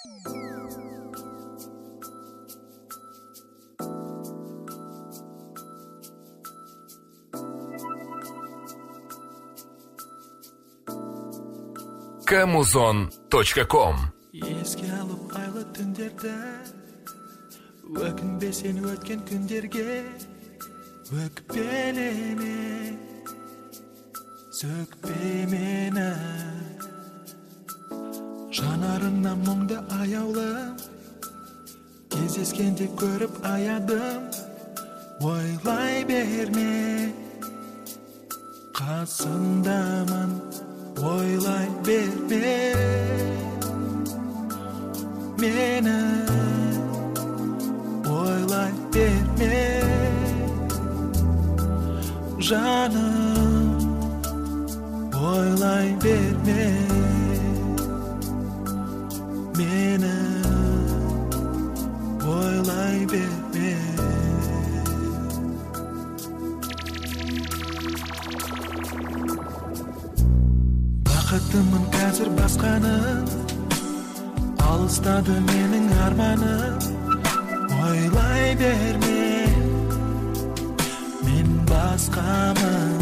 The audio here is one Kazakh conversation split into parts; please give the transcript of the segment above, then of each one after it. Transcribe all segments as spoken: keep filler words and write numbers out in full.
камузон точка ком. Еске алып айлы түндерді, өкінбе сен өткен күндерге, өкпелеме, сөкпе мені. Жанарыңнан мұңды аяулым, кездескенде көріп аядым. Ойлай берме, қасыңдамын, ойлай берме мені, ойлай берме жаным, ойлай берме мені, ойлай берме. Бақытымын қазір басқаның, алыстады менің арманым. Ойлай берме, мен басқамын.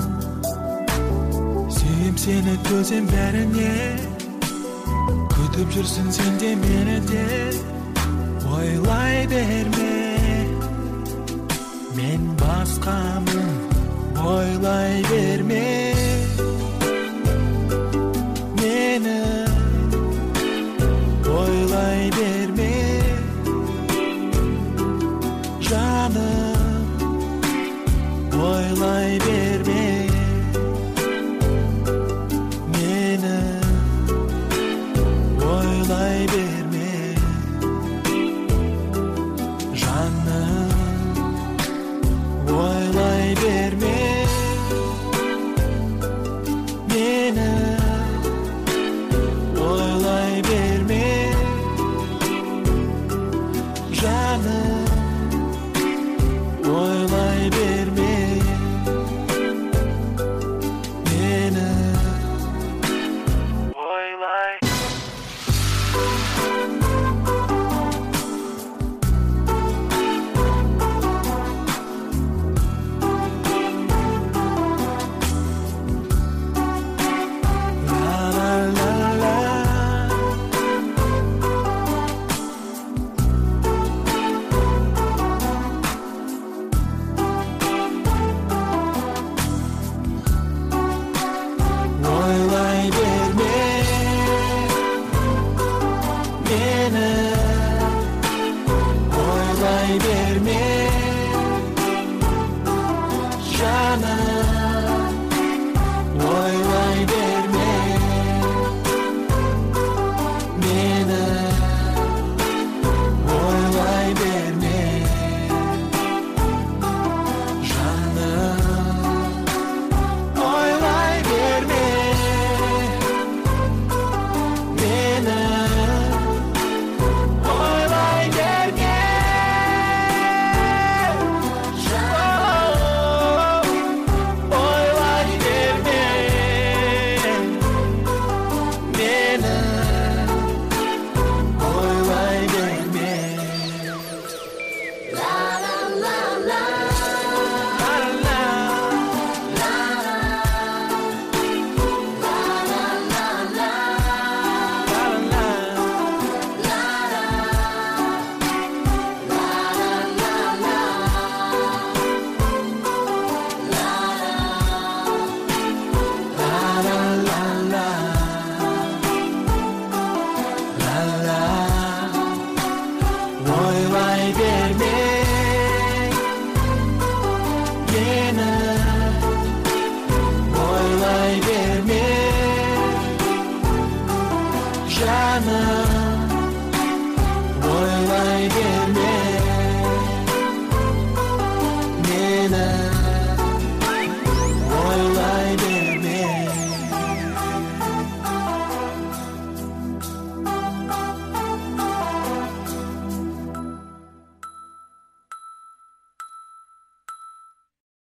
Сүйем сені төзем бәріне, күтіп жүрсің сен де мені де. Ойлай берме, мен басқамын. Ойлай берме